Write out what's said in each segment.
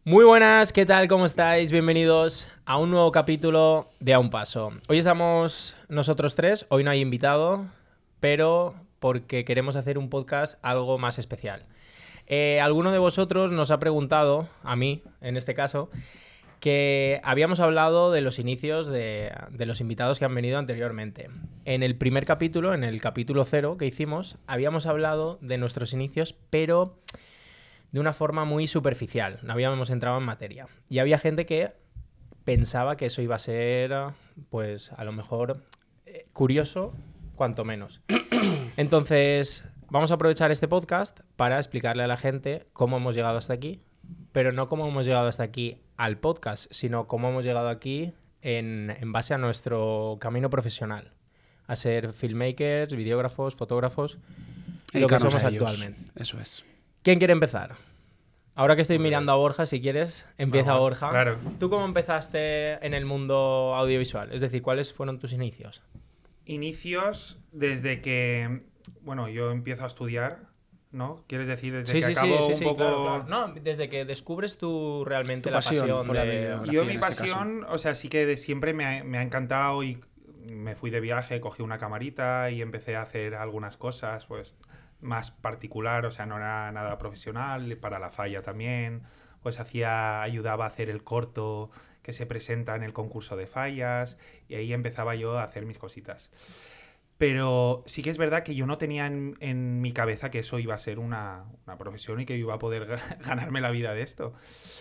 Muy buenas, ¿qué tal? ¿Cómo estáis? Bienvenidos a un nuevo capítulo de A un Paso. Hoy estamos nosotros tres, hoy no hay invitado, pero porque queremos hacer un podcast algo más especial. Alguno de vosotros nos ha preguntado, a mí en este caso, que habíamos hablado de los inicios de los invitados que han venido anteriormente. En el primer capítulo, en el capítulo 0 que hicimos, habíamos hablado de nuestros inicios, pero de una forma muy superficial, no habíamos entrado en materia. Y había gente que pensaba que eso iba a ser, pues, a lo mejor curioso, cuanto menos. Entonces, vamos a aprovechar este podcast para explicarle a la gente cómo hemos llegado hasta aquí, pero no cómo hemos llegado hasta aquí al podcast, sino cómo hemos llegado aquí en base a nuestro camino profesional, a ser filmmakers, videógrafos, fotógrafos, y lo que somos actualmente. Eso es. ¿Quién quiere empezar? Ahora que estoy mirando a Borja, si quieres, empieza. Vamos, Borja. Claro. ¿Tú cómo empezaste en el mundo audiovisual? Es decir, ¿cuáles fueron tus inicios? Inicios desde que, bueno, yo empiezo a estudiar, ¿no? ¿Quieres decir desde que Sí, acabo un poco...? claro. No, desde que descubres tú realmente la pasión por la de... videografía. Yo mi en este pasión, o sea, sí que de siempre me ha encantado y me fui de viaje, cogí una camarita y empecé a hacer algunas cosas, pues, más particular, o sea, no era nada profesional, para la falla también, pues ayudaba a hacer el corto que se presenta en el concurso de fallas y ahí empezaba yo a hacer mis cositas. Pero sí que es verdad que yo no tenía en mi cabeza que eso iba a ser una profesión y que iba a poder ganarme la vida de esto.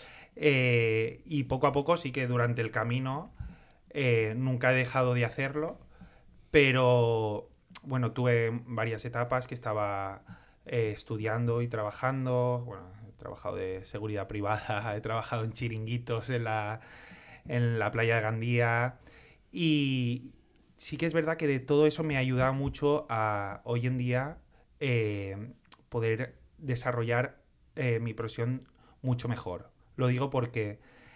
Y poco a poco sí que durante el camino nunca he dejado de hacerlo, pero bueno, tuve varias etapas que estaba estudiando y trabajando. Bueno, he trabajado de seguridad privada, he trabajado en chiringuitos en la playa de Gandía y sí que es verdad que de todo eso me ayuda mucho a hoy en día poder desarrollar mi profesión mucho mejor. Lo digo porque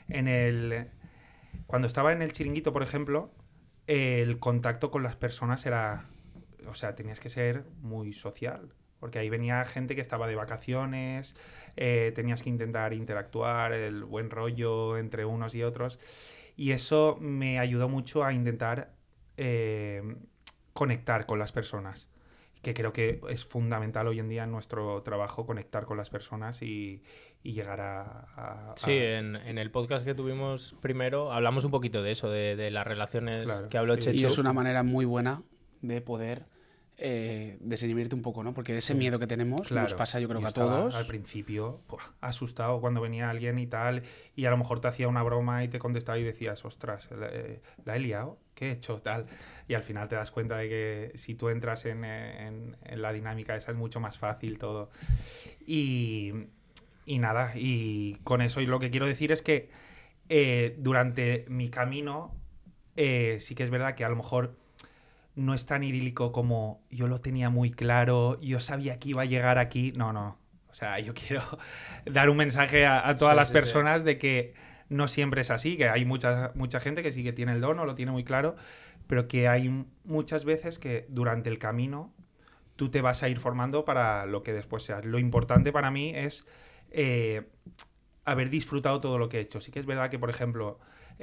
cuando estaba en el chiringuito, por ejemplo, el contacto con las personas era... O sea, tenías que ser muy social, porque ahí venía gente que estaba de vacaciones, tenías que intentar interactuar, el buen rollo entre unos y otros, y eso me ayudó mucho a intentar conectar con las personas, que creo que es fundamental hoy en día en nuestro trabajo, conectar con las personas y llegar a... Sí, en el podcast que tuvimos primero hablamos un poquito de eso, de las relaciones, claro, que habló, sí. Chechu. Y es una manera muy buena de poder desinhibirte un poco, ¿no? Porque ese miedo que tenemos, claro, nos pasa yo creo que a todos. Al principio, asustado cuando venía alguien y tal, y a lo mejor te hacía una broma y te contestaba y decías, ostras, ¿la he liado? ¿Qué he hecho? Tal. Y al final te das cuenta de que si tú entras en la dinámica esa es mucho más fácil todo. Y nada, y con eso y lo que quiero decir es que durante mi camino sí que es verdad que a lo mejor no es tan idílico como yo lo tenía muy claro, yo sabía que iba a llegar aquí. No. O sea, yo quiero dar un mensaje a todas las personas de que no siempre es así, que hay mucha gente que sí que tiene el don o lo tiene muy claro, pero que hay muchas veces que durante el camino tú te vas a ir formando para lo que después seas. Lo importante para mí es haber disfrutado todo lo que he hecho. Sí que es verdad que, por ejemplo,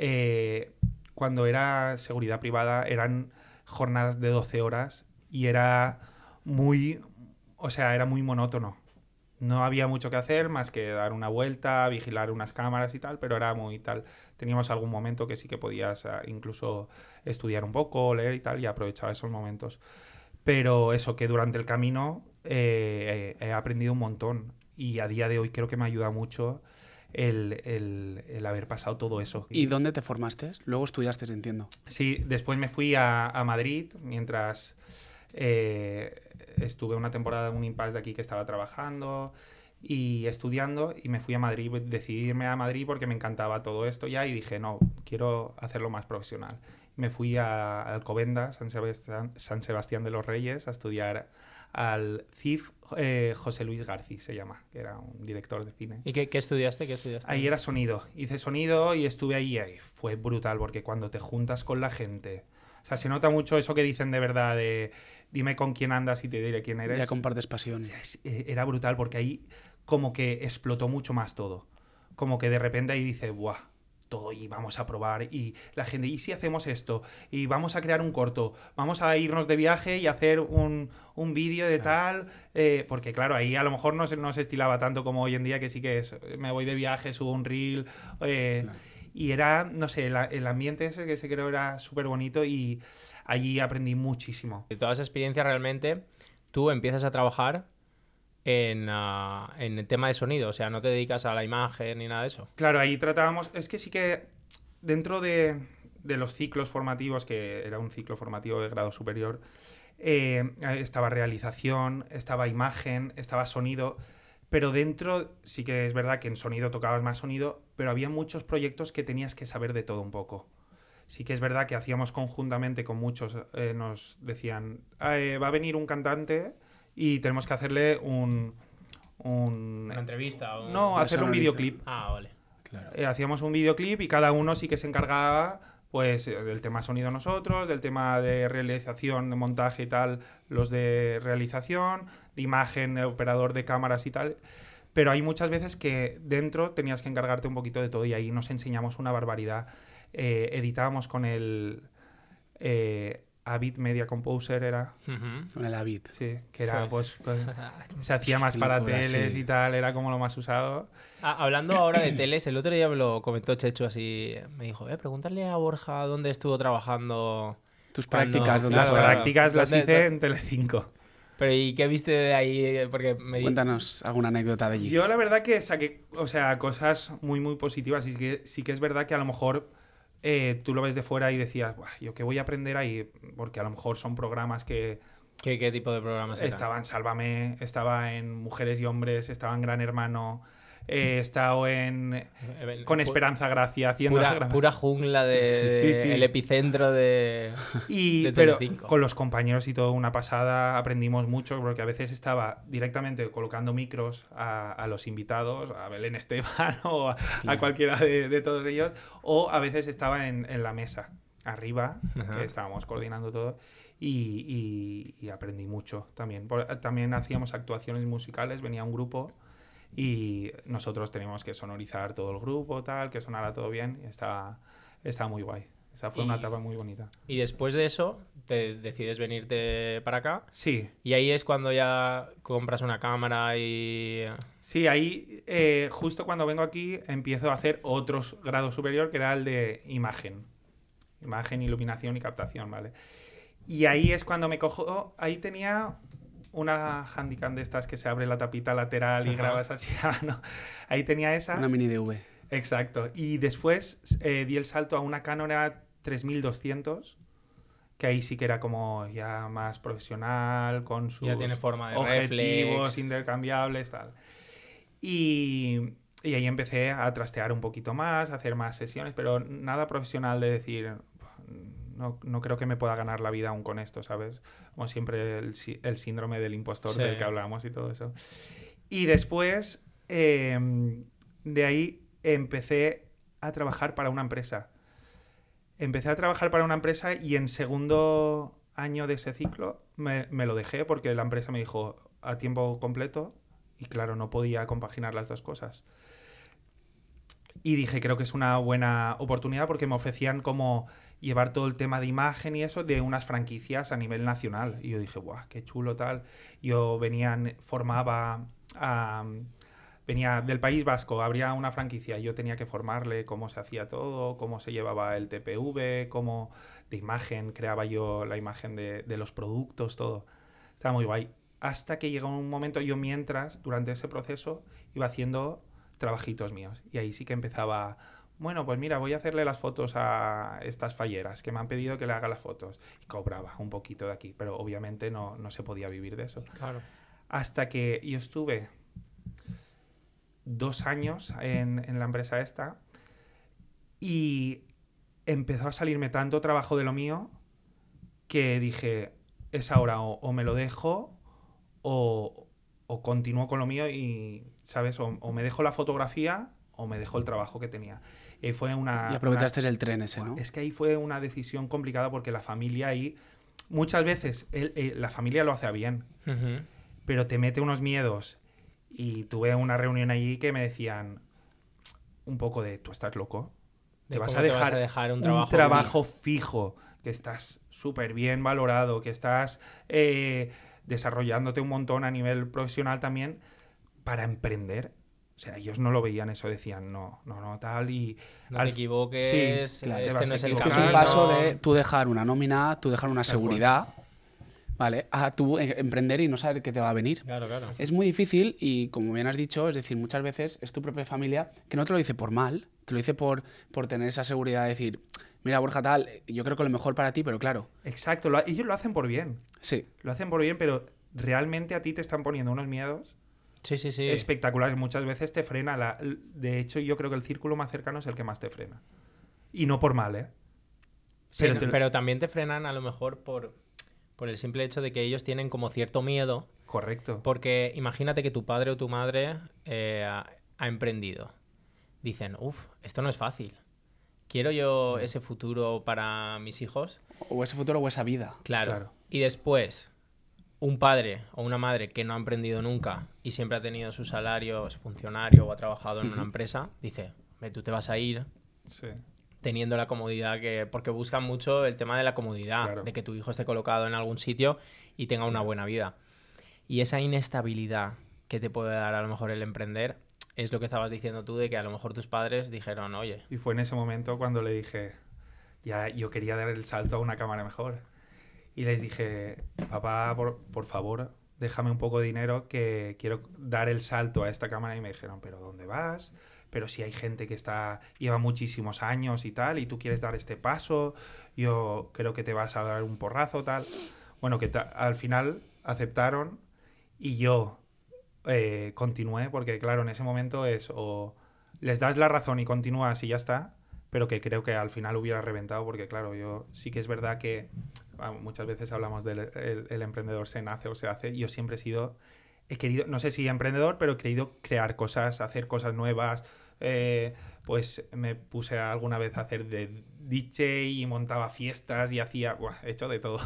cuando era seguridad privada eran jornadas de 12 horas y era muy monótono. No había mucho que hacer más que dar una vuelta, vigilar unas cámaras y tal, pero era muy tal. Teníamos algún momento que sí que podías incluso estudiar un poco, leer y tal, y aprovechaba esos momentos. Pero eso, que durante el camino he aprendido un montón y a día de hoy creo que me ayuda mucho el haber pasado todo eso. ¿Y dónde te formaste? Luego estudiaste, entiendo. Sí, después me fui a Madrid mientras estuve una temporada en un impasse de aquí que estaba trabajando y estudiando, y me fui a Madrid, decidí irme a Madrid porque me encantaba todo esto ya y dije, no, quiero hacerlo más profesional. Me fui a Alcobendas, San Sebastián de los Reyes, a estudiar al CIF José Luis García se llama, que era un director de cine. ¿Y qué estudiaste? Ahí era sonido. Hice sonido y estuve ahí. Fue brutal porque cuando te juntas con la gente... O sea, se nota mucho eso que dicen de verdad de dime con quién andas y te diré quién eres. Ya compartes pasión. O sea, era brutal porque ahí como que explotó mucho más todo. como que de repente ahí dice, ¡buah! Todo y vamos a probar y la gente, ¿y si hacemos esto? Y vamos a crear un corto, vamos a irnos de viaje y hacer un vídeo de tal, porque claro, ahí a lo mejor no se estilaba tanto como hoy en día, que sí que es, me voy de viaje, subo un reel, y era, no sé, el ambiente ese que se creó era súper bonito y allí aprendí muchísimo. De toda esa experiencia realmente, tú empiezas a trabajar en el tema de sonido, o sea, no te dedicas a la imagen ni nada de eso. Claro, ahí tratábamos, es que sí que dentro de los ciclos formativos, que era un ciclo formativo de grado superior, estaba realización, estaba imagen, estaba sonido, pero dentro sí que es verdad que en sonido tocabas más sonido, pero había muchos proyectos que tenías que saber de todo un poco. Sí que es verdad que hacíamos conjuntamente con muchos, nos decían, va a venir un cantante y tenemos que hacerle una entrevista. No, hacerle un videoclip. Ah, vale. Claro. Hacíamos un videoclip y cada uno sí que se encargaba pues del tema sonido nosotros, del tema de realización, de montaje y tal, los de realización, de imagen, operador de cámaras y tal. Pero hay muchas veces que dentro tenías que encargarte un poquito de todo y ahí nos enseñamos una barbaridad. Editábamos con el Avid Media Composer era. Con el Avid. Sí, que era pues se hacía más para teles y tal, era como lo más usado. Hablando ahora de teles, el otro día me lo comentó Chechu así, me dijo, pregúntale a Borja dónde estuvo trabajando. Tus prácticas, Las prácticas las hice en Telecinco. Pero ¿y qué viste de ahí? Porque Cuéntanos alguna anécdota de allí. Yo la verdad que saqué, o sea, cosas muy muy positivas y sí que es verdad que a lo mejor tú lo ves de fuera y decías, ¿yo qué voy a aprender ahí? Porque a lo mejor son programas que... ¿Qué tipo de programas eran? Estaba en Sálvame, estaba en Mujeres y Hombres, estaba en Gran Hermano, he estado con Esperanza Gracia haciendo... Pura jungla de... Sí. El epicentro de pero Telecinco. Con los compañeros y todo, una pasada, aprendimos mucho, porque a veces estaba directamente colocando micros a los invitados, a Belén Esteban o a cualquiera de todos ellos, o a veces estaba en la mesa, arriba, que estábamos coordinando todo, y aprendí mucho también. También hacíamos actuaciones musicales, venía un grupo y nosotros teníamos que sonorizar todo el grupo, tal, que sonara todo bien, y estaba muy guay. Esa fue una etapa muy bonita. Y después de eso, te decides venirte para acá. Sí. Y ahí es cuando ya compras una cámara y... Sí, ahí justo cuando vengo aquí empiezo a hacer otros grados superior, que era el de imagen. Imagen, iluminación y captación, ¿vale? Y ahí es cuando me cojo... Ahí tenía una Handycam de estas que se abre la tapita lateral y grabas así. No. Ahí tenía esa. Una mini DV. Exacto. Y después di el salto a una Canon 3200, que ahí sí que era como ya más profesional, con sus ya tiene forma de objetivos reflex, intercambiables, tal. Y ahí empecé a trastear un poquito más, a hacer más sesiones, pero nada profesional de decir... No creo que me pueda ganar la vida aún con esto, ¿sabes? Como siempre el síndrome del impostor del que hablamos y todo eso. Y después, de ahí empecé a trabajar para una empresa. Empecé a trabajar para una empresa y en segundo año de ese ciclo me lo dejé porque la empresa me dijo a tiempo completo y claro, no podía compaginar las dos cosas. Y dije, creo que es una buena oportunidad porque me ofrecían como llevar todo el tema de imagen y eso de unas franquicias a nivel nacional. Y yo dije, ¡guau, qué chulo tal! Yo venía del País Vasco, habría una franquicia y yo tenía que formarle cómo se hacía todo, cómo se llevaba el TPV, cómo de imagen, creaba yo la imagen de los productos, todo. Estaba muy guay. Hasta que llegó un momento, yo mientras, durante ese proceso, iba haciendo trabajitos míos. Y ahí sí que empezaba... Bueno, pues mira, voy a hacerle las fotos a estas falleras que me han pedido que le haga las fotos. Y cobraba un poquito de aquí, pero obviamente no se podía vivir de eso. Claro. Hasta que yo estuve 2 años en la empresa esta y empezó a salirme tanto trabajo de lo mío que dije, es ahora o me lo dejo o continúo con lo mío y, ¿sabes? O me dejo la fotografía o me dejo el trabajo que tenía. Y aprovechaste el tren ese, ¿no? Es que ahí fue una decisión complicada porque la familia ahí, muchas veces la familia lo hace bien, pero te mete unos miedos. Y tuve una reunión allí que me decían, un poco de, ¿tú estás loco? ¿Te vas a dejar un trabajo fijo, que estás súper bien valorado, que estás desarrollándote un montón a nivel profesional también, para emprender? O sea, ellos no lo veían eso, decían, no, tal, y... No te equivoques, sí, claro, este no es el camino. Es un paso de tú dejar una nómina, tú dejar una seguridad, ¿vale? A tú emprender y no saber qué te va a venir. Claro. Es muy difícil y, como bien has dicho, es decir, muchas veces es tu propia familia que no te lo dice por mal, te lo dice por tener esa seguridad de decir, mira, Borja, tal, yo creo que lo mejor para ti, pero claro. Exacto, ellos lo hacen por bien. Sí. Lo hacen por bien, pero realmente a ti te están poniendo unos miedos... Sí. espectaculares. Muchas veces te frena. De hecho, yo creo que el círculo más cercano es el que más te frena. Y no por mal, ¿eh? Sí, pero también te frenan a lo mejor por el simple hecho de que ellos tienen como cierto miedo. Correcto. Porque imagínate que tu padre o tu madre ha emprendido. Dicen, esto no es fácil. ¿Quiero yo ese futuro para mis hijos? O ese futuro o esa vida. Claro. Y después... un padre o una madre que no ha emprendido nunca y siempre ha tenido su salario, es funcionario o ha trabajado en una empresa, dice, tú te vas a ir teniendo la comodidad porque buscan mucho el tema de la comodidad, de que tu hijo esté colocado en algún sitio y tenga una buena vida. Y esa inestabilidad que te puede dar a lo mejor el emprender es lo que estabas diciendo tú, de que a lo mejor tus padres dijeron, oye... Y fue en ese momento cuando le dije, ya yo quería dar el salto a una cámara mejor. Y les dije, papá, por favor, déjame un poco de dinero que quiero dar el salto a esta cámara. Y me dijeron, ¿pero dónde vas? Pero si hay gente que lleva muchísimos años y tal, y tú quieres dar este paso, yo creo que te vas a dar un porrazo, tal. Bueno, que al final aceptaron y yo continué, porque claro, en ese momento es o les das la razón y continúas y ya está, pero que creo que al final hubiera reventado, porque claro, yo sí que es verdad que muchas veces hablamos del el emprendedor se nace o se hace. Yo siempre he querido, no sé si emprendedor, pero he querido crear cosas, hacer cosas nuevas. Pues me puse alguna vez a hacer de DJ y montaba fiestas y hacía, he hecho de todo.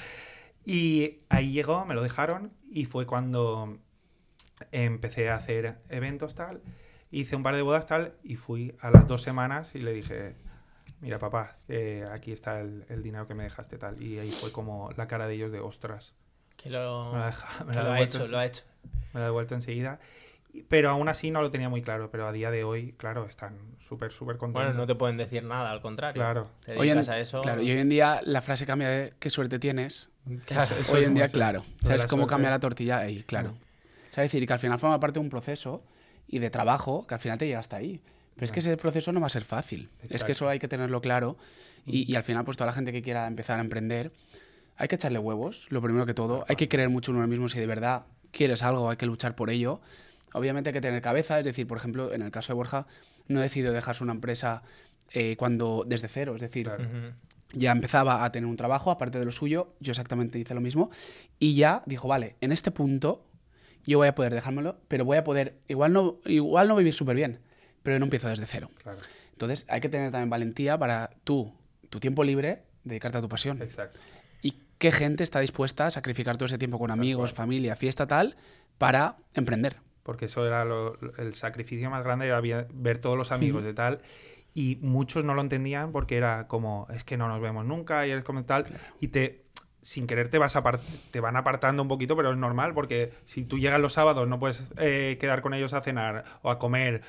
Y ahí llegó, me lo dejaron y fue cuando empecé a hacer eventos tal. Hice un par de bodas tal y fui a las 2 semanas y le dije, mira papá, aquí está el dinero que me dejaste tal. Y ahí fue como la cara de ellos de ostras. Que lo ha hecho. Me lo ha devuelto enseguida. Pero aún así no lo tenía muy claro. Pero a día de hoy, claro, están súper contentos. Bueno, no te pueden decir nada, al contrario. Claro. Te dedicas a eso. Claro, y hoy en día la frase cambia de qué suerte tienes. Claro, hoy en día, claro. ¿Sabes cómo cambia la tortilla? Ahí, claro. O sea, es decir, que al final forma parte de un proceso y de trabajo que al final te llega hasta ahí. Pero es que ese proceso no va a ser fácil. Exacto. Es que eso hay que tenerlo claro. Y al final, pues toda la gente que quiera empezar a emprender, hay que echarle huevos, lo primero que todo. Hay que creer mucho en uno mismo. Si de verdad quieres algo, hay que luchar por ello. Obviamente hay que tener cabeza. Es decir, por ejemplo, en el caso de Borja, no decidió dejarse una empresa desde cero. Es decir, ya empezaba a tener un trabajo, aparte de lo suyo. Yo exactamente hice lo mismo. Y ya dijo, vale, en este punto yo voy a poder dejármelo, pero voy a poder, igual no vivir súper bien, pero no empiezo desde cero. Claro. Entonces hay que tener también valentía para tu tiempo libre, dedicarte a tu pasión. Exacto. Y qué gente está dispuesta a sacrificar todo ese tiempo con amigos, familia, fiesta, tal, para emprender. Porque eso era el sacrificio más grande, era ver todos los amigos de tal. Y muchos no lo entendían porque era como, es que no nos vemos nunca y eres como tal. Claro. Y sin querer te van apartando un poquito, pero es normal porque si tú llegas los sábados no puedes quedar con ellos a cenar o a comer,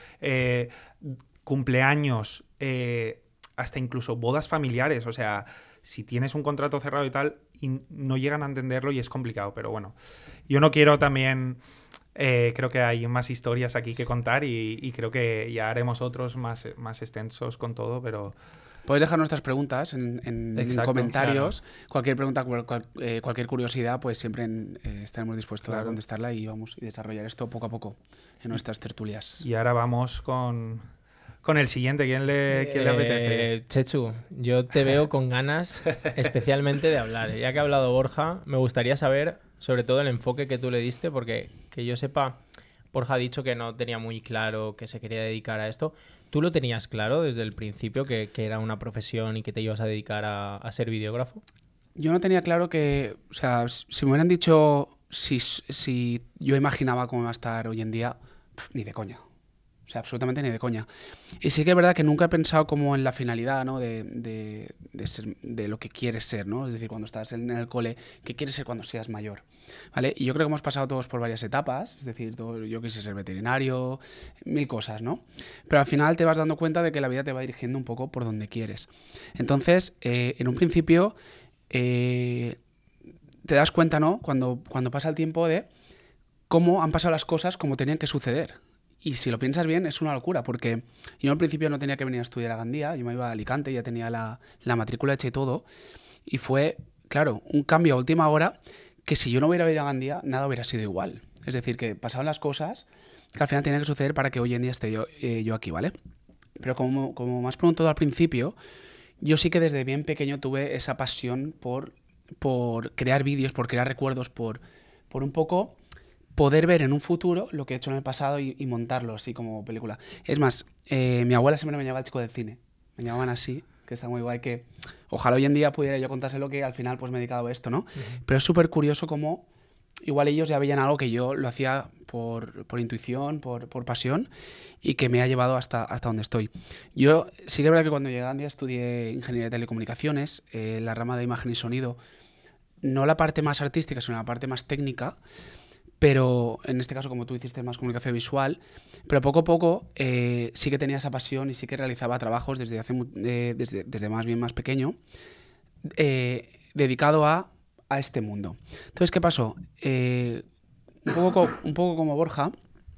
cumpleaños, hasta incluso bodas familiares. O sea, si tienes un contrato cerrado y tal, y no llegan a entenderlo y es complicado. Pero bueno, yo no quiero también... creo que hay más historias aquí que contar y creo que ya haremos otros más extensos con todo, pero... Puedes dejar nuestras preguntas en comentarios. Claro. Cualquier pregunta, cualquier curiosidad, pues siempre estaremos dispuestos a contestarla y desarrollar esto poco a poco en nuestras tertulias. Y ahora vamos con el siguiente. ¿Quién le apetece? Chechu, yo te veo con ganas especialmente de hablar. Ya que ha hablado Borja, me gustaría saber sobre todo el enfoque que tú le diste, porque que yo sepa, Borja ha dicho que no tenía muy claro que se quería dedicar a esto. ¿Tú lo tenías claro desde el principio que era una profesión y que te ibas a dedicar a ser videógrafo? Yo no tenía claro que... O sea, si me hubieran dicho si yo imaginaba cómo iba a estar hoy en día, ni de coña. O O sea, absolutamente ni de coña. Y sí que es verdad que nunca he pensado como en la finalidad, ¿no? de lo que quieres ser, ¿no? Es decir, cuando estás en el cole, ¿qué quieres ser cuando seas mayor? ¿Vale? Y yo creo que hemos pasado todos por varias etapas. Es decir, yo quise ser veterinario, 1000 cosas, ¿no? Pero al final te vas dando cuenta de que la vida te va dirigiendo un poco por donde quieres. Entonces, en un principio, te das cuenta, ¿no? Cuando pasa el tiempo de cómo han pasado las cosas como tenían que suceder. Y si lo piensas bien, es una locura, porque yo al principio no tenía que venir a estudiar a Gandía, yo me iba a Alicante, ya tenía la matrícula hecha y todo, y fue, claro, un cambio a última hora que si yo no hubiera ido a Gandía, nada hubiera sido igual. Es decir, que pasaban las cosas que al final tenían que suceder para que hoy en día esté yo aquí, ¿vale? Pero como me has preguntado al principio, yo sí que desde bien pequeño tuve esa pasión por crear vídeos, por crear recuerdos, por un poco poder ver en un futuro lo que he hecho en el pasado y montarlo así como película. Es más, mi abuela siempre me llamaba el chico del cine. Me llamaban así, que está muy guay, que ojalá hoy en día pudiera yo contárselo, que al final pues me he dedicado a esto, ¿no? Pero es súper curioso cómo igual ellos ya veían algo que yo lo hacía por intuición, por pasión, y que me ha llevado hasta donde estoy. Yo sí que es verdad que cuando llegué a Gandía estudié Ingeniería de Telecomunicaciones, la rama de imagen y sonido, no la parte más artística, sino la parte más técnica. Pero en este caso, como tú hiciste más comunicación visual, pero poco a poco sí que tenía esa pasión y sí que realizaba trabajos desde más bien más pequeño, dedicado a este mundo. Entonces, ¿qué pasó? Un poco como Borja,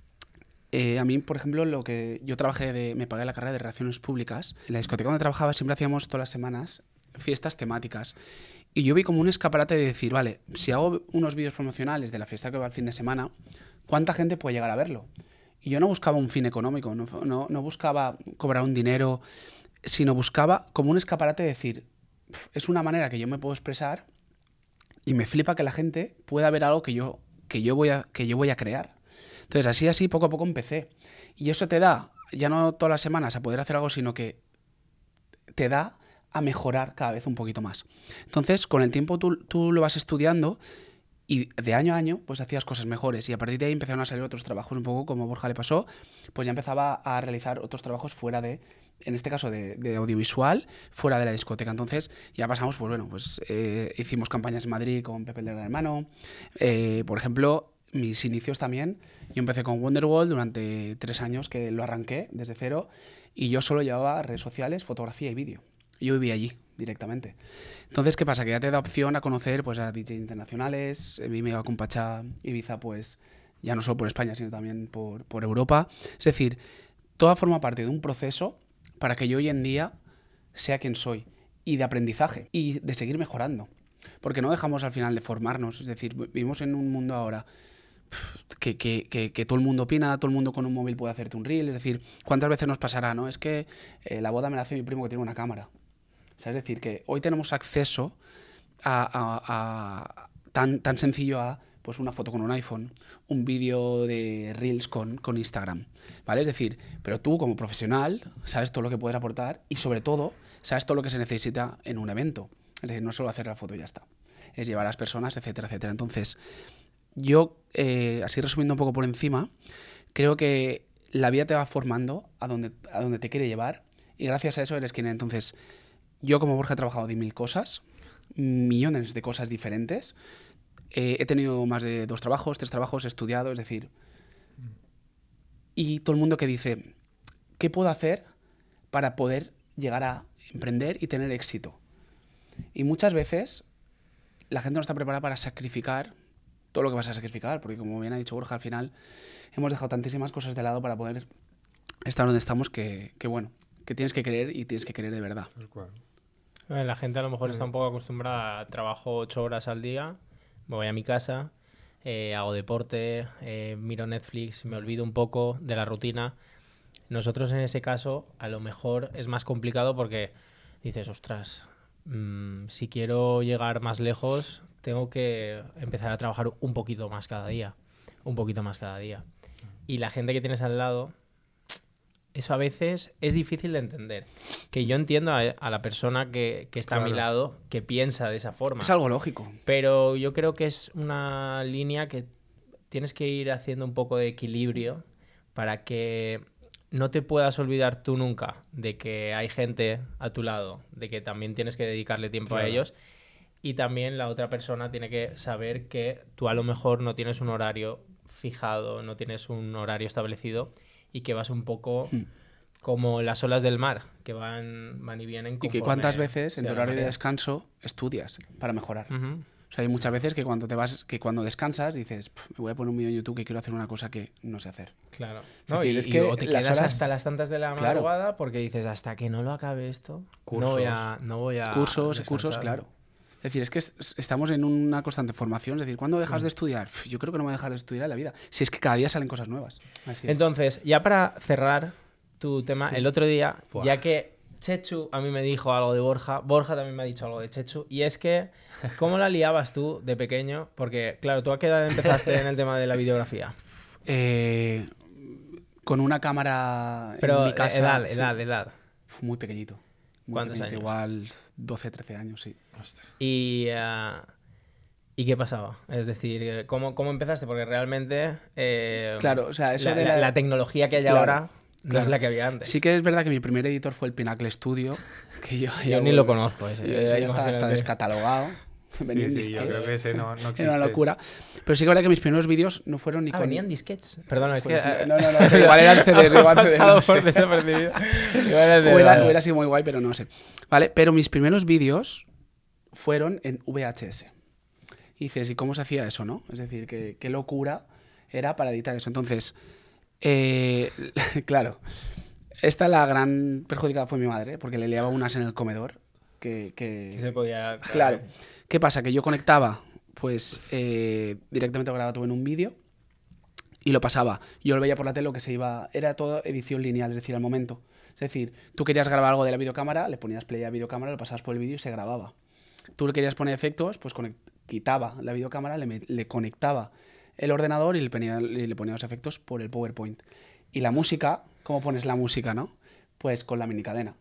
a mí, por ejemplo, lo que yo me pagué la carrera de Relaciones Públicas. En la discoteca donde trabajaba siempre hacíamos todas las semanas fiestas temáticas. Y yo vi como un escaparate de decir, vale, si hago unos vídeos promocionales de la fiesta que va el fin de semana, ¿cuánta gente puede llegar a verlo? Y yo no buscaba un fin económico, no buscaba cobrar un dinero, sino buscaba como un escaparate de decir, es una manera que yo me puedo expresar y me flipa que la gente pueda ver algo que yo voy a crear. Entonces, así, poco a poco empecé. Y eso te da, ya no todas las semanas a poder hacer algo, sino que te da a mejorar cada vez un poquito más. Entonces, con el tiempo tú lo vas estudiando y de año a año pues hacías cosas mejores, y a partir de ahí empezaron a salir otros trabajos, un poco como a Borja le pasó, pues ya empezaba a realizar otros trabajos fuera en este caso de audiovisual, fuera de la discoteca. Entonces ya pasamos, pues bueno, pues hicimos campañas en Madrid con Pepe el Gran Hermano, por ejemplo, mis inicios también, yo empecé con Wonderwall durante 3 años, que lo arranqué desde cero, y yo solo llevaba redes sociales, fotografía y vídeo. Yo vivía allí directamente. Entonces, ¿qué pasa? Que ya te da opción a conocer pues, a DJs internacionales. Me iba con Pachá, Ibiza, pues ya no solo por España, sino también por Europa. Es decir, todo forma parte de un proceso para que yo hoy en día sea quien soy, y de aprendizaje y de seguir mejorando. Porque no dejamos al final de formarnos. Es decir, vivimos en un mundo ahora que todo el mundo opina, todo el mundo con un móvil puede hacerte un reel. Es decir, ¿cuántas veces nos pasará, no? Es que la boda me la hace mi primo que tiene una cámara. O sea, es decir, que hoy tenemos acceso a tan sencillo a pues una foto con un iPhone, un vídeo de Reels con Instagram, ¿vale? Es decir, pero tú como profesional sabes todo lo que puedes aportar y sobre todo sabes todo lo que se necesita en un evento. Es decir, no es solo hacer la foto y ya está. Es llevar a las personas, etcétera, etcétera. Entonces, yo, así resumiendo un poco por encima, creo que la vida te va formando a donde te quiere llevar, y gracias a eso eres quien eres. Entonces, yo como Borja he trabajado de 1000 cosas, millones de cosas diferentes. He tenido más de 2 trabajos, 3 trabajos, he estudiado, es decir... Y todo el mundo que dice, ¿qué puedo hacer para poder llegar a emprender y tener éxito? Y muchas veces la gente no está preparada para sacrificar todo lo que vas a sacrificar, porque como bien ha dicho Borja, al final hemos dejado tantísimas cosas de lado para poder estar donde estamos que bueno, que tienes que querer, y tienes que querer de verdad. La gente a lo mejor está un poco acostumbrada a trabajo 8 horas al día, me voy a mi casa, hago deporte, miro Netflix, me olvido un poco de la rutina. Nosotros en ese caso a lo mejor es más complicado porque dices, ostras, si quiero llegar más lejos tengo que empezar a trabajar un poquito más cada día, Y la gente que tienes al lado, eso a veces es difícil de entender. Que yo entiendo a la persona que está a mi lado, que piensa de esa forma. Es algo lógico. Pero yo creo que es una línea que tienes que ir haciendo un poco de equilibrio para que no te puedas olvidar tú nunca de que hay gente a tu lado, de que también tienes que dedicarle tiempo a ellos. Y también la otra persona tiene que saber que tú a lo mejor no tienes un horario fijado, no tienes un horario establecido y que vas un poco como las olas del mar, que van y vienen. Y que cuántas veces en tu horario de descanso estudias para mejorar. O sea, hay muchas veces que cuando descansas dices, me voy a poner un vídeo en YouTube que quiero hacer una cosa que no sé hacer. Claro. No, es que o te quedas hasta las tantas de la madrugada porque dices, hasta que no lo acabe esto, no voy a cursos, claro. Es decir, es que estamos en una constante formación. Es decir, ¿cuándo dejas de estudiar? Yo creo que no me voy a dejar de estudiar en la vida. Si es que cada día salen cosas nuevas. Así es. Entonces, ya para cerrar tu tema, el otro día, ya que Chechu a mí me dijo algo de Borja, Borja también me ha dicho algo de Chechu, y es que, ¿cómo la liabas tú de pequeño? Porque, claro, ¿tú a qué edad empezaste en el tema de la videografía? Con una cámara en mi casa. Edad. Muy pequeñito. ¿Cuántos años? Igual 12, 13 años, sí. ¿Y qué pasaba? Es decir, ¿cómo empezaste? Porque realmente claro, o sea, eso la tecnología que hay ahora no es la que había antes. Sí que es verdad que mi primer editor fue el Pinnacle Studio, que yo ni lo conozco. Ese está descatalogado. Sí, yo creo que ese no existe. Era una locura. Pero sí que es verdad que mis primeros vídeos no fueron ni con... venían disquets. Perdona, es pues que... No, igual eran CDs. Igual por desapercibido. Hubiera sido muy guay, pero no sé. Vale, pero mis primeros vídeos fueron en VHS. Y dices, ¿y cómo se hacía eso, no? Es decir, qué locura era para editar eso. Entonces, claro, la gran perjudicada fue mi madre, porque le liaba unas en el comedor que se podía... Claro. ¿Qué pasa? Que yo conectaba, pues, directamente grababa todo en un vídeo y lo pasaba. Yo lo veía por la tele, lo que se iba... Era todo edición lineal, es decir, al momento. Es decir, tú querías grabar algo de la videocámara, le ponías play a videocámara, lo pasabas por el vídeo y se grababa. Tú le querías poner efectos, pues quitaba la videocámara, le conectaba el ordenador y le ponía los efectos por el PowerPoint. Y la música, ¿cómo pones la música, no? Pues con la minicadena.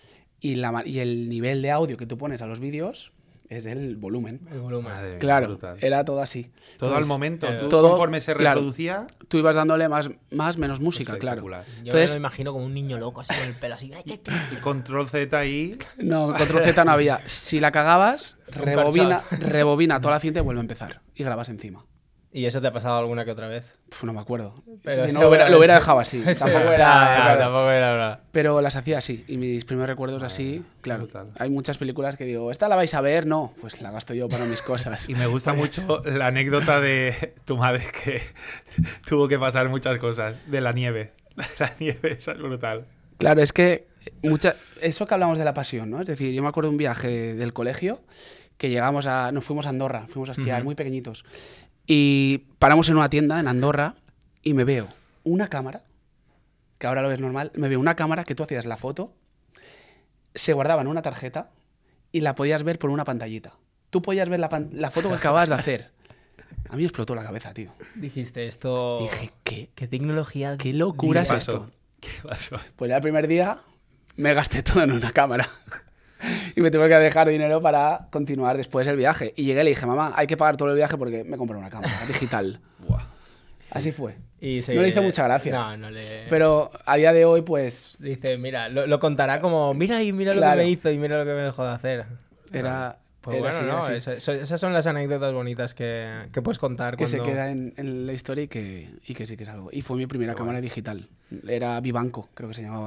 Y el nivel de audio que tú pones a los vídeos es el volumen. Madre, claro, brutal. era todo así. Todo entonces, al momento. Todo, conforme se reproducía... Claro, tú ibas dándole más, menos música, claro. Yo entonces, me lo imagino como un niño loco, así con el pelo así. Y control Z ahí... No, control Z no había. Si la cagabas, rebobina toda la cinta y vuelve a empezar. Y grabas encima. ¿Y eso te ha pasado alguna que otra vez? No me acuerdo. Pero si no, lo hubiera dejado así. Tampoco era... Pero las hacía así. Y mis primeros recuerdos así, claro. Brutal. Hay muchas películas que digo, ¿esta la vais a ver? No, pues la gasto yo para mis cosas. Y me gusta mucho la anécdota de tu madre, que tuvo que pasar muchas cosas. De la nieve. La nieve, esa es brutal. Claro, es que eso que hablamos de la pasión, ¿no? Es decir, yo me acuerdo de un viaje del colegio que nos fuimos a Andorra, fuimos a esquiar, muy pequeñitos. Y paramos en una tienda en Andorra y me veo una cámara, que ahora lo ves normal, me veo una cámara que tú hacías la foto, se guardaba en una tarjeta y la podías ver por una pantallita. Tú podías ver la foto que acababas de hacer. A mí me explotó la cabeza, tío. Dijiste esto... Dije, ¿Qué tecnología? ¿Qué locura es esto? ¿Qué pasó? Pues ya el primer día me gasté todo en una cámara. Y me tuve que dejar dinero para continuar después el viaje. Y llegué y le dije, mamá, hay que pagar todo el viaje porque me compré una cámara digital. Buah. Así fue. Y no le hizo mucha gracia. No le... Pero a día de hoy, pues... Dice, mira, lo contará como, mira lo que me hizo y mira lo que me dejó de hacer. Era... Pues era bueno, así, no, esas son las anécdotas bonitas que puedes contar. Que se queda en la historia y que sí que es algo. Y fue mi primera cámara digital. Era Vivanco, creo que se llamaba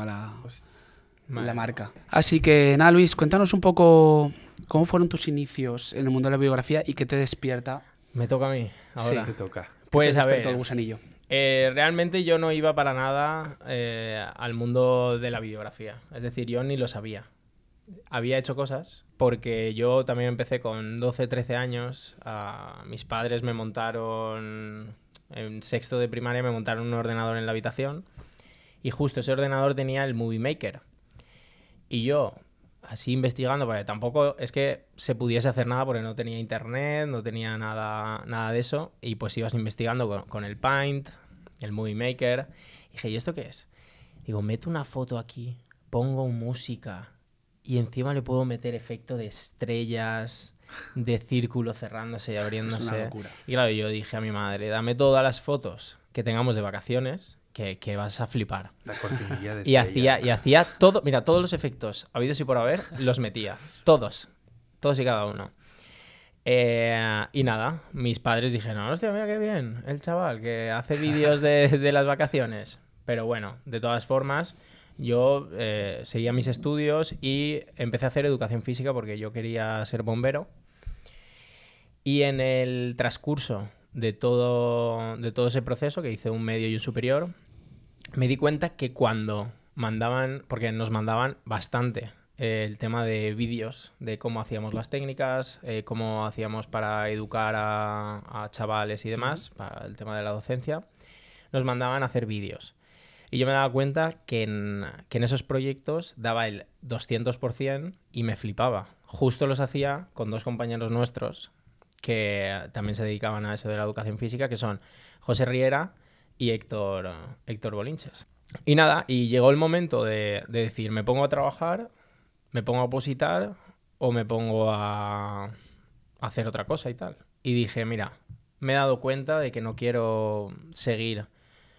la marca. Así que nada, Luis, cuéntanos un poco cómo fueron tus inicios en el mundo de la biografía y qué te despierta. Me toca a mí ahora. Sí, te toca. Pues a ver, el gusanillo. Realmente yo no iba para nada al mundo de la videografía. Es decir, yo ni lo sabía. Había hecho cosas porque yo también empecé con 12, 13 años. Mis padres me montaron, en sexto de primaria, me montaron un ordenador en la habitación y justo ese ordenador tenía el Movie Maker. Y yo, así investigando, porque tampoco es que se pudiese hacer nada porque no tenía internet, no tenía nada de eso, y pues ibas investigando con el Paint, el Movie Maker, y dije, ¿y esto qué es? Digo, meto una foto aquí, pongo música, y encima le puedo meter efecto de estrellas, de círculo cerrándose y abriéndose. Es una locura. Y claro, yo dije a mi madre, dame todas las fotos que tengamos de vacaciones, que vas a flipar. La cortinilla de Y hacía todo, mira, todos los efectos habidos y por haber, los metía. Todos y cada uno. Y nada, mis padres dijeron, hostia, mira qué bien, el chaval que hace vídeos de las vacaciones. Pero bueno, de todas formas, yo seguía mis estudios y empecé a hacer educación física porque yo quería ser bombero. Y en el transcurso de todo ese proceso, que hice un medio y un superior, me di cuenta que cuando mandaban, porque nos mandaban bastante el tema de vídeos, de cómo hacíamos las técnicas, cómo hacíamos para educar a chavales y demás, para el tema de la docencia, nos mandaban a hacer vídeos. Y yo me daba cuenta que en esos proyectos daba el 200% y me flipaba. Justo los hacía con 2 compañeros nuestros que también se dedicaban a eso de la educación física, que son José Riera y Héctor Bolinches. Y nada, y llegó el momento de decir, ¿me pongo a trabajar, me pongo a opositar o me pongo a hacer otra cosa y tal? Y dije, mira, me he dado cuenta de que no quiero seguir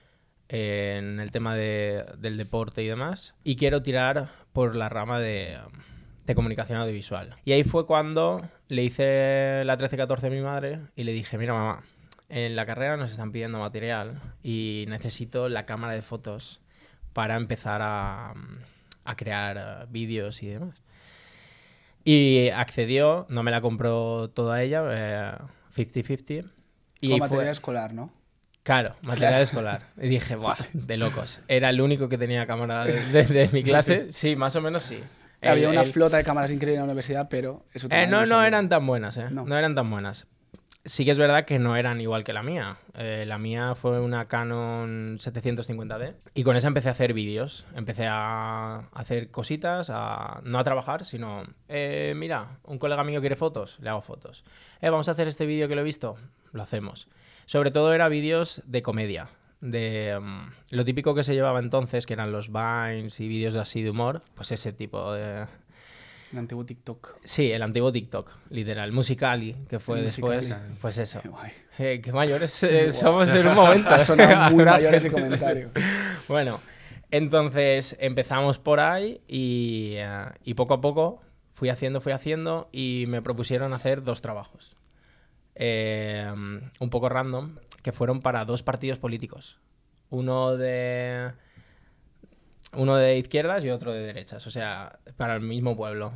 en el tema del deporte y demás, y quiero tirar por la rama de comunicación audiovisual. Y ahí fue cuando le hice la 13-14 a mi madre y le dije, mira mamá, en la carrera nos están pidiendo material y necesito la cámara de fotos para empezar a crear vídeos y demás. Y accedió, no me la compró toda ella, 50-50. Y como material escolar, ¿no? Claro, material escolar. Y dije, ¡buah! De locos. Era el único que tenía cámara de mi clase. Sí, más o menos sí. Había una flota de cámaras increíble en la universidad, pero eso no eran tan buenas, No eran tan buenas. Sí que es verdad que no eran igual que la mía. La mía fue una Canon 750D y con esa empecé a hacer vídeos. Empecé a hacer cositas, no a trabajar, sino... mira, un colega mío quiere fotos, le hago fotos. Vamos a hacer este vídeo que lo he visto, lo hacemos. Sobre todo era vídeos de comedia. De lo típico que se llevaba entonces, que eran los Vines y vídeos así de humor, pues ese tipo de... El antiguo TikTok. Sí, el antiguo TikTok, literal. Musical.ly, que fue después. Pues eso. Qué guay. Qué mayores somos en un momento. Ha sonado muy mayor ese comentario. Bueno, entonces empezamos por ahí y poco a poco fui haciendo y me propusieron hacer 2 trabajos. Un poco random, que fueron para 2 partidos políticos. Uno de izquierdas y otro de derechas, o sea, para el mismo pueblo.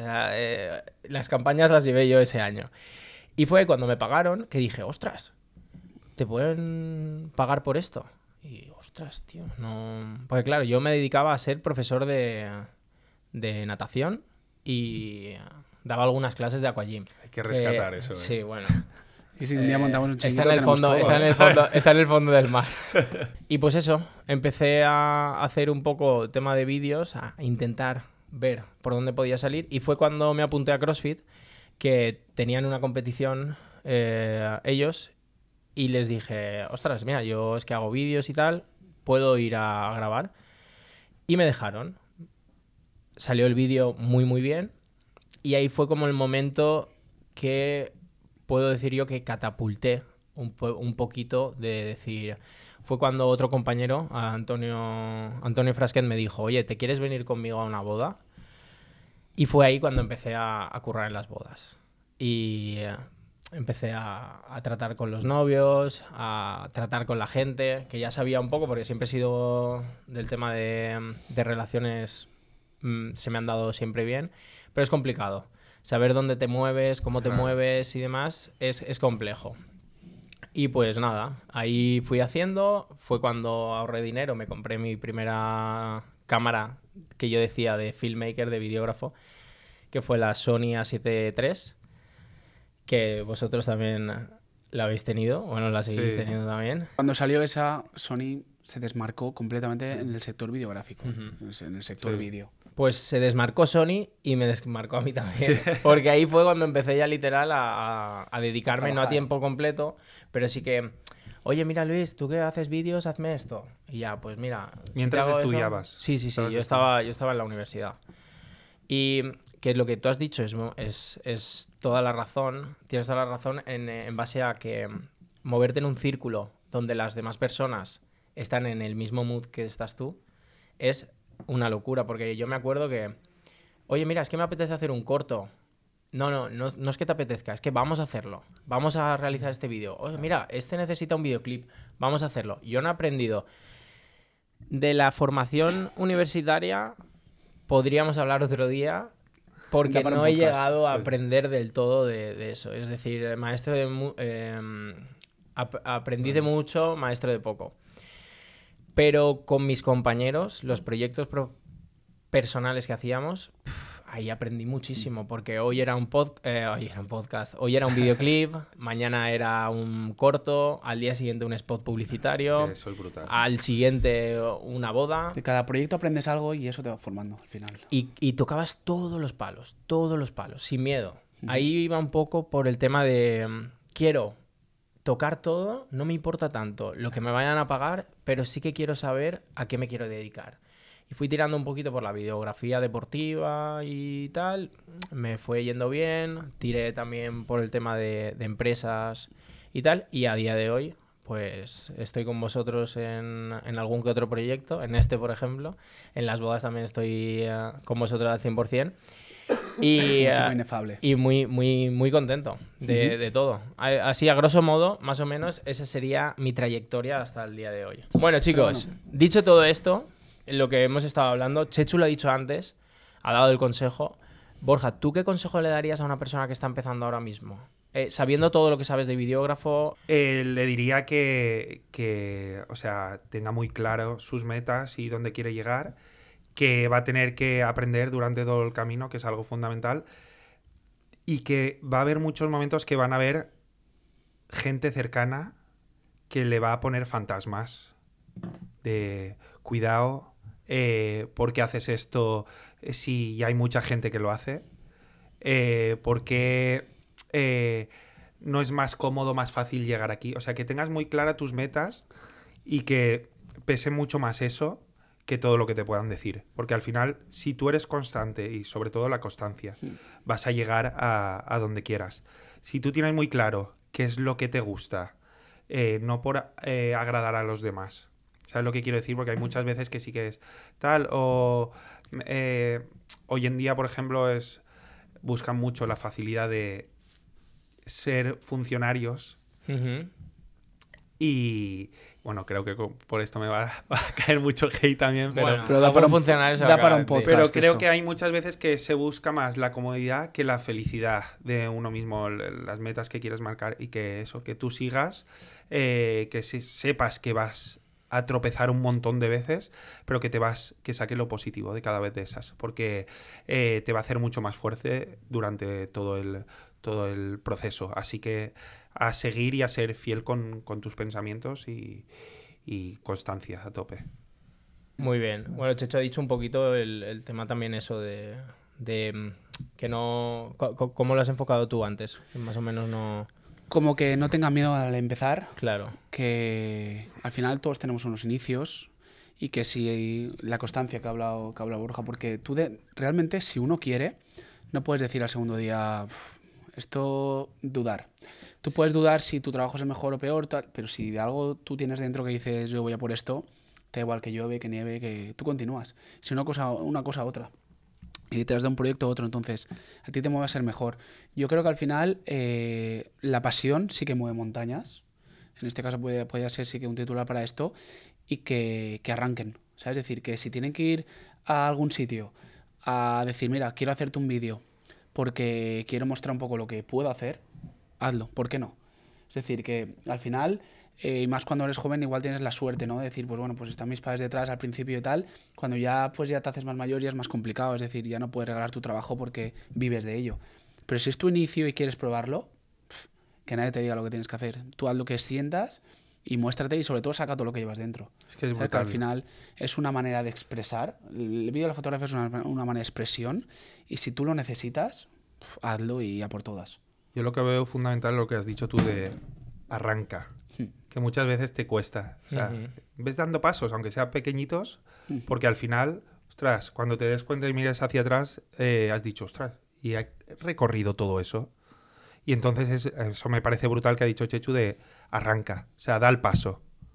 Las campañas las llevé yo ese año. Y fue cuando me pagaron que dije, ostras, ¿te pueden pagar por esto? Y, ostras, tío, no... Porque claro, yo me dedicaba a ser profesor de natación y daba algunas clases de aquagym. Hay que rescatar eso. Sí, bueno... Y si un día montamos un chiquito, está en el fondo del mar. Y pues eso, empecé a hacer un poco tema de vídeos, a intentar ver por dónde podía salir. Y fue cuando me apunté a CrossFit, que tenían una competición ellos, y les dije, ostras, mira, yo es que hago vídeos y tal, puedo ir a grabar. Y me dejaron. Salió el vídeo muy, muy bien. Y ahí fue como el momento que... puedo decir yo que catapulté un poquito de decir... Fue cuando otro compañero, Antonio Frasquet, me dijo, oye, ¿te quieres venir conmigo a una boda? Y fue ahí cuando empecé a currar en las bodas. Y empecé a tratar con los novios, a tratar con la gente, que ya sabía un poco, porque siempre he sido del tema de relaciones, se me han dado siempre bien, pero es complicado. Saber dónde te mueves, cómo te mueves y demás es complejo. Y pues nada, ahí fui haciendo. Fue cuando ahorré dinero, me compré mi primera cámara que yo decía de filmmaker, de videógrafo, que fue la Sony A7 III, que vosotros también la habéis tenido, bueno, la seguís teniendo también. Cuando salió esa, Sony se desmarcó completamente en el sector videográfico, en el sector vídeo. Pues se desmarcó Sony y me desmarcó a mí también. Sí. Porque ahí fue cuando empecé ya literal a dedicarme, no a tiempo completo, pero sí que, oye, mira Luis, tú que haces vídeos, hazme esto. Y ya, pues mira. Mientras estudiabas. Sí, yo estaba en la universidad. Y que lo que tú has dicho es toda la razón, tienes toda la razón en base a que moverte en un círculo donde las demás personas están en el mismo mood que estás tú, es una locura. Porque yo me acuerdo que, oye, mira, es que me apetece hacer un corto. No es que te apetezca, es que vamos a hacerlo. Vamos a realizar este vídeo. Oye, mira, este necesita un videoclip. Vamos a hacerlo. Yo no he aprendido. De la formación universitaria podríamos hablar otro día porque no he llegado a aprender del todo de eso. Es decir, aprendí de mucho, maestro de poco. Pero con mis compañeros, los proyectos personales que hacíamos, ahí aprendí muchísimo, porque hoy era un podcast, hoy era un videoclip, mañana era un corto, al día siguiente un spot publicitario, Es que soy brutal. al siguiente una boda. De cada proyecto aprendes algo y eso te va formando al final. Y tocabas todos los palos, sin miedo. Ahí iba un poco por el tema de quiero tocar todo, no me importa tanto lo que me vayan a pagar, pero sí que quiero saber a qué me quiero dedicar. Y fui tirando un poquito por la videografía deportiva y tal. Me fue yendo bien. Tiré también por el tema de empresas y tal. Y a día de hoy, pues estoy con vosotros en algún que otro proyecto. En este, por ejemplo. En las bodas también estoy con vosotros al 100%. Y, inefable. Y muy contento de todo. Así, a grosso modo, más o menos, esa sería mi trayectoria hasta el día de hoy. Bueno, chicos, dicho todo esto, lo que hemos estado hablando, Chechu lo ha dicho antes, ha dado el consejo. Borja, ¿tú qué consejo le darías a una persona que está empezando ahora mismo? Sabiendo todo lo que sabes de videógrafo... Le diría que, o sea, tenga muy claro sus metas y dónde quiere llegar, que va a tener que aprender durante todo el camino, que es algo fundamental, y que va a haber muchos momentos que van a haber gente cercana que le va a poner fantasmas de cuidado, ¿por qué haces esto si ya hay mucha gente que lo hace? ¿Por qué no es más cómodo, más fácil llegar aquí? O sea, que tengas muy claras tus metas y que pese mucho más eso que todo lo que te puedan decir. Porque al final, si tú eres constante y sobre todo la constancia, vas a llegar a donde quieras. Si tú tienes muy claro qué es lo que te gusta, no por agradar a los demás. ¿Sabes lo que quiero decir? Porque hay muchas veces que sí que es tal, o hoy en día, por ejemplo, buscan mucho la facilidad de ser funcionarios. Y bueno, creo que por esto me va a caer mucho hate también, pero da para un funcionario, da para un podcast. Pero creo que hay muchas veces que se busca más la comodidad que la felicidad de uno mismo, las metas que quieres marcar, y que eso, que tú sigas, que sepas que vas a tropezar un montón de veces, pero que saques lo positivo de cada vez de esas, porque te va a hacer mucho más fuerte durante todo el proceso. Así que a seguir y a ser fiel con tus pensamientos y constancia a tope. Muy bien. Bueno, Checho ha dicho un poquito el tema también eso de que no... ¿Cómo lo has enfocado tú antes? Más o menos no... Como que no tenga miedo al empezar. Claro. Que al final todos tenemos unos inicios y que si la constancia que ha hablado Borja, porque tú realmente si uno quiere, no puedes decir al segundo día esto, dudar. Tú puedes dudar si tu trabajo es el mejor o peor, tal, pero si de algo tú tienes dentro que dices yo voy a por esto, te da igual que llueve, que nieve, que tú continúas. Si una cosa otra. Y detrás de un proyecto otro, entonces a ti te mueve a ser mejor. Yo creo que al final la pasión sí que mueve montañas. En este caso podría ser sí que un titular para esto, y que arranquen. ¿Sabes? Es decir, que si tienen que ir a algún sitio a decir, mira, quiero hacerte un vídeo porque quiero mostrar un poco lo que puedo hacer, hazlo, ¿por qué no? Es decir, que al final, y más cuando eres joven, igual tienes la suerte, ¿no? De decir, pues bueno, pues están mis padres detrás al principio y tal. Cuando ya te haces más mayor ya es más complicado, es decir, ya no puedes regalar tu trabajo porque vives de ello. Pero si es tu inicio y quieres probarlo, que nadie te diga lo que tienes que hacer. Tú haz lo que sientas y muéstrate, y sobre todo saca todo lo que llevas dentro. Es que es brutal. Que al final es una manera de expresar. El vídeo de la fotografía es una manera de expresión, y si tú lo necesitas, hazlo y a por todas. Yo lo que veo fundamental es lo que has dicho tú de arranca, que muchas veces te cuesta. O sea, ves dando pasos, aunque sean pequeñitos, porque al final, ostras, cuando te des cuenta y mires hacia atrás, has dicho, ostras, y he recorrido todo eso. Y entonces eso me parece brutal que ha dicho Chechu de arranca, o sea, da el paso.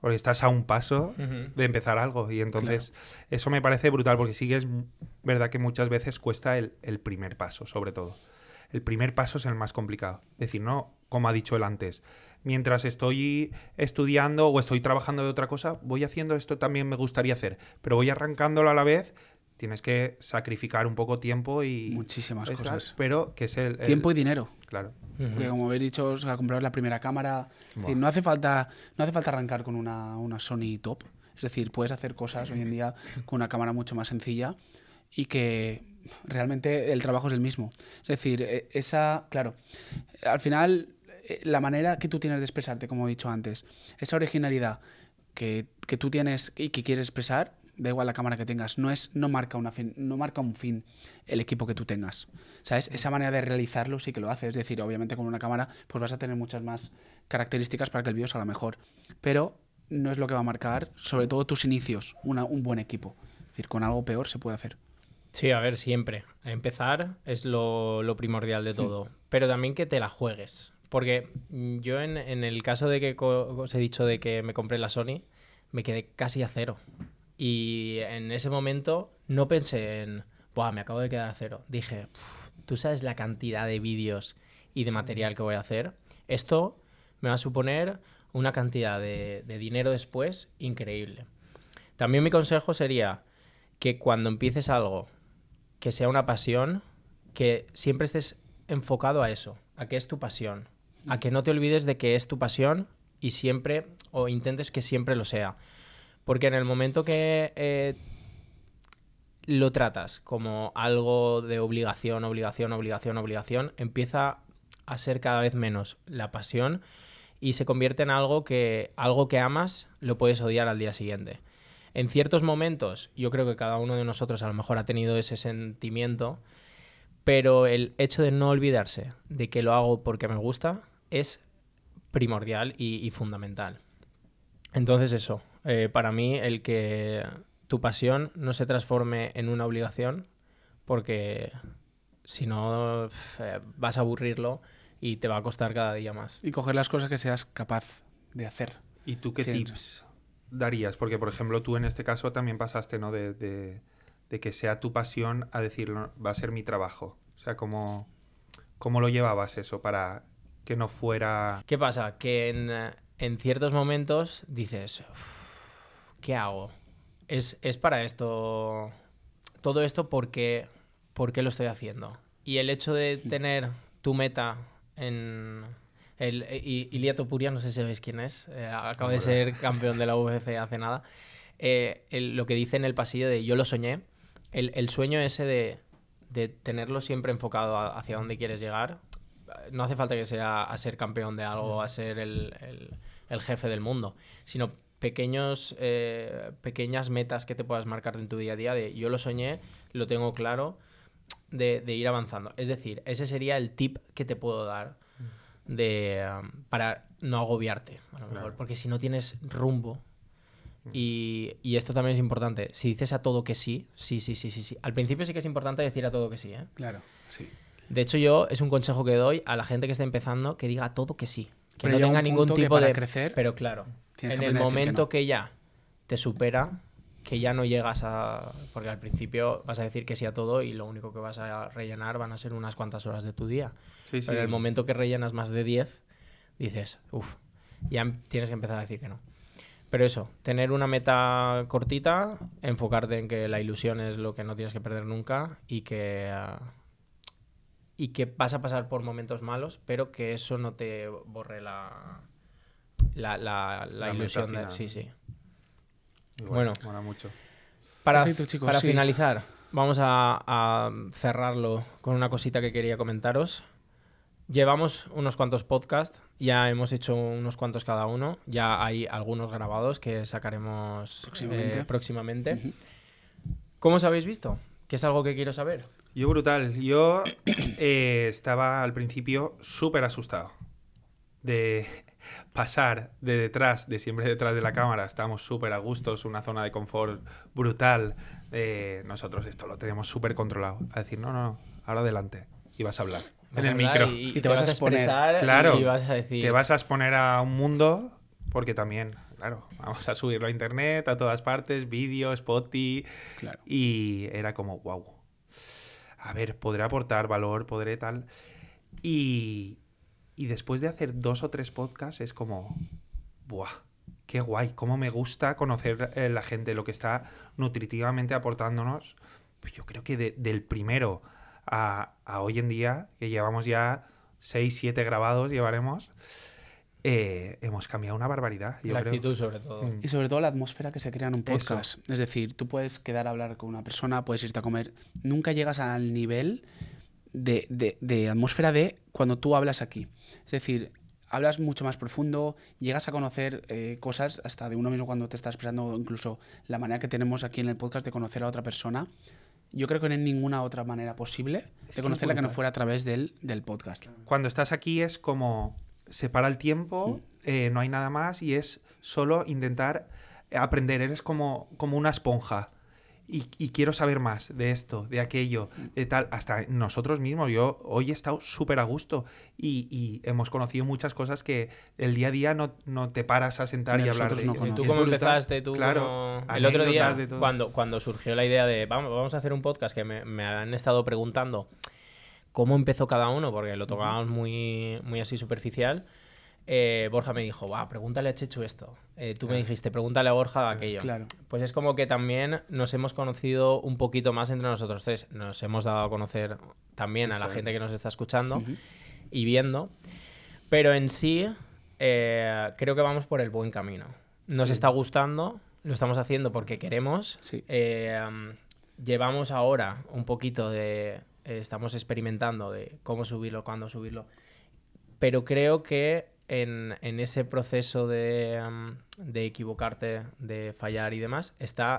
Porque estás a un paso de empezar algo. Y entonces eso me parece brutal, porque sí que es verdad que muchas veces cuesta el primer paso, sobre todo. El primer paso es el más complicado. Es decir, no, como ha dicho él antes, mientras estoy estudiando o estoy trabajando de otra cosa, voy haciendo esto, también me gustaría hacer, pero voy arrancándolo a la vez. Tienes que sacrificar un poco tiempo y... Muchísimas cosas. Pero que es el... Tiempo y dinero. Claro. Porque como habéis dicho, o sea, comprar la primera cámara... Es decir, no hace falta arrancar con una Sony top. Es decir, puedes hacer cosas hoy en día con una cámara mucho más sencilla y que realmente el trabajo es el mismo. Es decir, claro, al final la manera que tú tienes de expresarte, como he dicho antes, esa originalidad que tú tienes y que quieres expresar, da igual la cámara que tengas, no marca un fin el equipo que tú tengas, ¿sabes? Esa manera de realizarlo sí que lo hace, es decir, obviamente con una cámara pues vas a tener muchas más características para que el vídeo salga mejor, pero no es lo que va a marcar, sobre todo tus inicios, un buen equipo. Es decir, con algo peor se puede hacer. Sí, a ver, siempre. Empezar es lo primordial de todo, pero también que te la juegues. Porque yo en el caso de que os he dicho de que me compré la Sony, me quedé casi a cero. Y en ese momento no pensé en, ¡buah, me acabo de quedar a cero! Dije, ¿tú sabes la cantidad de vídeos y de material que voy a hacer? Esto me va a suponer una cantidad de dinero después increíble. También mi consejo sería que cuando empieces algo, que sea una pasión, que siempre estés enfocado a eso, a que es tu pasión, a que no te olvides de que es tu pasión y siempre, o intentes que siempre lo sea. Porque en el momento que lo tratas como algo de obligación, empieza a ser cada vez menos la pasión y se convierte en algo que amas lo puedes odiar al día siguiente. En ciertos momentos, yo creo que cada uno de nosotros a lo mejor ha tenido ese sentimiento, pero el hecho de no olvidarse de que lo hago porque me gusta es primordial y fundamental. Entonces eso, para mí el que tu pasión no se transforme en una obligación, porque si no vas a aburrirlo y te va a costar cada día más. Y coger las cosas que seas capaz de hacer. ¿Y tú qué tips darías? Porque, por ejemplo, tú en este caso también pasaste, ¿no? De que sea tu pasión a decir, va a ser mi trabajo. O sea, ¿cómo lo llevabas eso para que no fuera...? ¿Qué pasa? Que en ciertos momentos dices, ¿qué hago? Es para esto, todo esto ¿por qué lo estoy haciendo? Y el hecho de tener tu meta en... Ilia Topuria, no sé si sabéis quién es, acaba de ser campeón de la UFC hace nada, lo que dice en el pasillo de yo lo soñé, el sueño ese de tenerlo siempre enfocado hacia dónde quieres llegar. No hace falta que sea a ser campeón de algo, a ser el jefe del mundo, sino pequeñas metas que te puedas marcar en tu día a día de yo lo soñé, lo tengo claro, de ir avanzando. Es decir, ese sería el tip que te puedo dar para no agobiarte, a lo mejor, porque si no tienes rumbo. Y esto también es importante. Si dices a todo que sí. Al principio sí que es importante decir a todo que sí, ¿eh? Claro, sí. De hecho, es un consejo que doy a la gente que está empezando, que diga a todo que sí. Que pero no tenga ningún tipo de... crecer, pero claro, en el momento que ya te supera, que ya no llegas a... Porque al principio vas a decir que sí a todo y lo único que vas a rellenar van a ser unas cuantas horas de tu día. Sí, pero en el momento que rellenas más de 10, dices, ya tienes que empezar a decir que no. Pero eso, tener una meta cortita, enfocarte en que la ilusión es lo que no tienes que perder nunca y que vas a pasar por momentos malos, pero que eso no te borre la ilusión de... Sí. Bueno, mola mucho. Perfecto, chicos, para finalizar, vamos a cerrarlo con una cosita que quería comentaros. Llevamos unos cuantos podcasts, ya hemos hecho unos cuantos cada uno, ya hay algunos grabados que sacaremos próximamente. Uh-huh. ¿Cómo os habéis visto? ¿Qué es algo que quiero saber? Yo brutal. Yo estaba al principio súper asustado de pasar de siempre detrás de la cámara. Estábamos súper a gustos, una zona de confort brutal. Nosotros esto lo tenemos súper controlado. A decir, no, ahora adelante. Y vas a hablar en el micro. Y te vas a expresar, claro, y vas a decir... Te vas a exponer a un mundo, porque también claro, vamos a subirlo a internet, a todas partes, vídeo, Spotify. Claro. Y era como, wow. A ver, podré aportar valor, podré tal. Y después de hacer 2 o 3 podcasts es como, ¡buah! ¡Qué guay! Cómo me gusta conocer la gente, lo que está nutritivamente aportándonos. Pues yo creo que del primero a hoy en día, que llevamos ya 6, 7 grabados, llevaremos, hemos cambiado una barbaridad. La actitud, sobre todo. Y sobre todo la atmósfera que se crea en un podcast. Eso. Es decir, tú puedes quedar a hablar con una persona, puedes irte a comer. Nunca llegas al nivel de atmósfera de cuando tú hablas aquí. Es decir, hablas mucho más profundo, llegas a conocer cosas hasta de uno mismo cuando te estás expresando, incluso la manera que tenemos aquí en el podcast de conocer a otra persona. Yo creo que no hay ninguna otra manera posible de conocerla que no fuera a través del podcast. Cuando estás aquí es como se para el tiempo, no hay nada más y es solo intentar aprender. Eres como una esponja. Y quiero saber más de esto, de aquello, de tal. Hasta nosotros mismos. Yo hoy he estado súper a gusto y hemos conocido muchas cosas que el día a día no te paras a sentar y hablar de ello. ¿Tú cómo empezaste? Claro, el otro día, cuando surgió la idea de vamos a hacer un podcast, que me han estado preguntando cómo empezó cada uno, porque lo tocábamos muy, muy así superficial. Borja me dijo, pregúntale a Chechu esto. Tú me dijiste, pregúntale a Borja aquello. Claro. Pues es como que también nos hemos conocido un poquito más entre nosotros tres. Nos hemos dado a conocer también a la gente que nos está escuchando y viendo. Pero en sí, creo que vamos por el buen camino. Nos está gustando, lo estamos haciendo porque queremos. Sí. Llevamos ahora un poquito de... estamos experimentando de cómo subirlo, cuándo subirlo. Pero creo que en ese proceso de equivocarte, de fallar y demás, está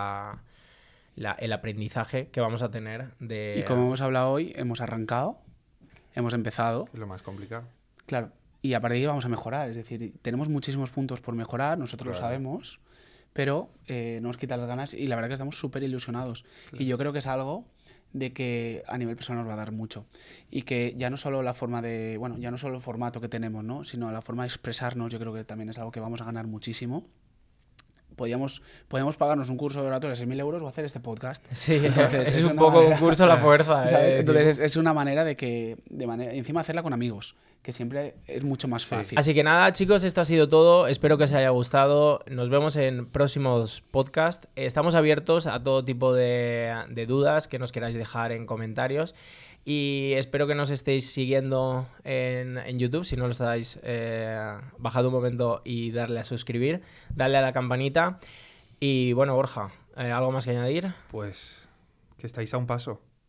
el aprendizaje que vamos a tener de... Y como hemos hablado hoy, hemos arrancado, hemos empezado. Es lo más complicado. Claro. Y a partir de ahí vamos a mejorar. Es decir, tenemos muchísimos puntos por mejorar, nosotros lo sabemos, pero no nos quita las ganas y la verdad que estamos súper ilusionados. Claro. Y yo creo que es algo de que a nivel personal nos va a dar mucho y que ya no solo la forma de, ya no solo el formato que tenemos, ¿no? Sino la forma de expresarnos, yo creo que también es algo que vamos a ganar muchísimo. Podíamos pagarnos un curso de oratoria de 6.000 euros o hacer este podcast. Sí, entonces, es un poco manera, un curso a la fuerza. Entonces es una manera encima hacerla con amigos, que siempre es mucho más fácil. Así que nada, chicos, esto ha sido todo. Espero que os haya gustado. Nos vemos en próximos podcasts. Estamos abiertos a todo tipo de dudas que nos queráis dejar en comentarios. Y espero que nos estéis siguiendo en YouTube. Si no lo estáis, bajad un momento y darle a suscribir, darle a la campanita. Y bueno, Borja, ¿algo más que añadir? Pues que estáis a un paso.